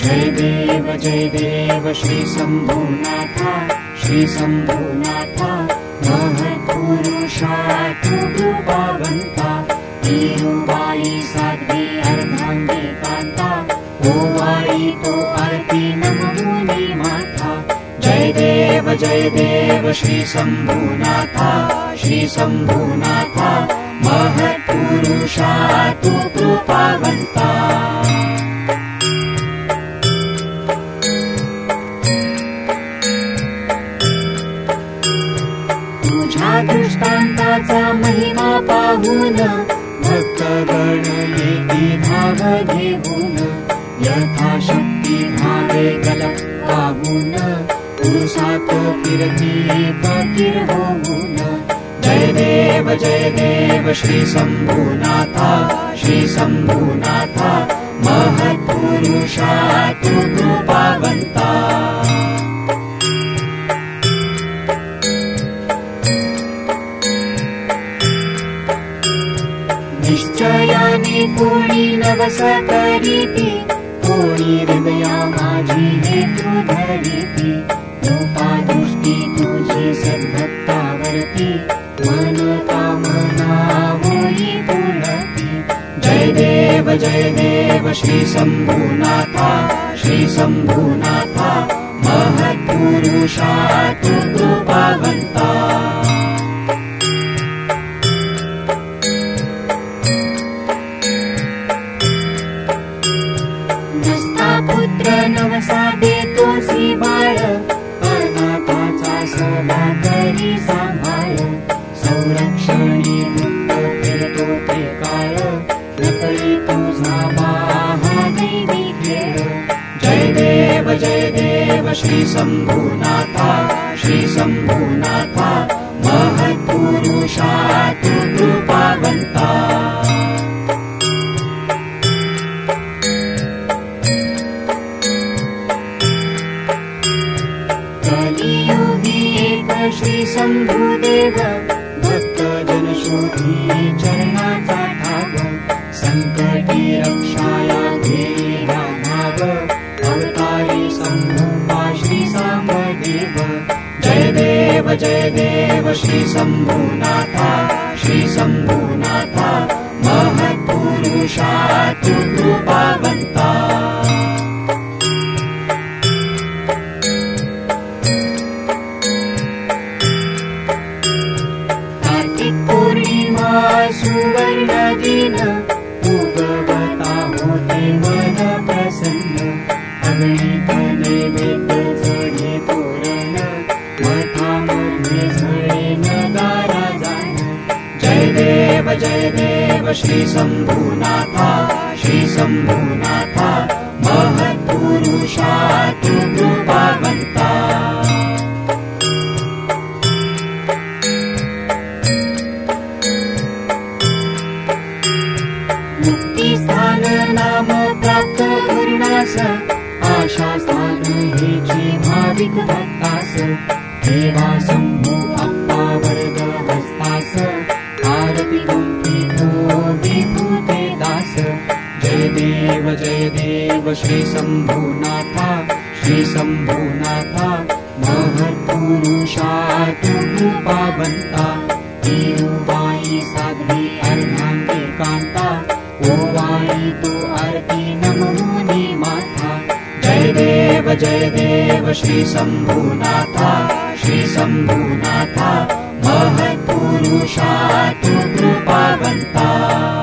जय देव श्री शंभुनाथा, श्री शंभुनाथा, महत्पुरुषा तु कृपावंता, तिरुबाई साध्वी अर्धांगी कांता, ओवाई तो आरती नमोनी माथा। जय देव श्री शंभुनाथा, श्री शंभुनाथा, महत्पुरुषा तु कृपावंता। तुझ्या दृष्टांताचा महिमा पाहून भक्तगण येती धाव घेऊन, यथाशक्ती भावे गलत पाहून, पुरुषात फिरती फकीर होऊन। जय देव श्री शंभुनाथा, श्री शंभुनाथा, महत्पुरुषा तु कृपावंता। निश्चयाने कोणी नवस करीती, कोणी हृदया माझी हेतू धरीती, कृपा दृष्टी तुझी सद्भक्तावरती, मन कामना होई पूर्णती। जय देव श्री शंभुनाथा, श्री शंभुनाथा, महत्पुरुषा तु कृपावंता। पुत्र नवसा देतोसी बाळ, अनाथाचा सदा करी सांभाळ, संरक्षणी मुक्त फिरतो ते काळ, नकळी तुझा महादैवी खेळ। जय देव श्री शंभुनाथा, श्री शंभुनाथा, महत्पुरुषा तु कृपावंता। कलियुगी एक श्री शंभुदेव, भक्तजन शोधी चरणाचा ठाव, संकटी रक्षाया घेरा धाव, अवतारी शंभुपा श्री सांबदेव। जय देव श्री शंभुनाथा, श्री शंभुनाथा, महत्पुरुषा तु कृपावंता। सुवर्ण दिन उगवता होते मन प्रसन्न, अगणित नैवेद्य चढे तोरण, मठामध्ये झळे नगारा जाण। जय देव श्री शंभुनाथा, श्री शंभुनाथा, महत्पुरुषा तु कृपावंता। मुक्तिस्थान नाम प्राप्त पूर्णास, आशा स्थान हेची भाविक भक्तास, ठेवा शंभू अप्पा वर्ग हस्तास, आरती गुंफितो विभूते दास। जय देव श्री शंभुनाथा, श्री शंभुनाथा, महत्पुरुषा तु कृपावंता, तिरुबाई साध्वी अर्धांगी कांता, ओवाई तो आरती नमोनी माथा। जय देव श्री शंभुनाथा, श्री शंभुनाथा, महत्पुरुषा तु कृपावंता।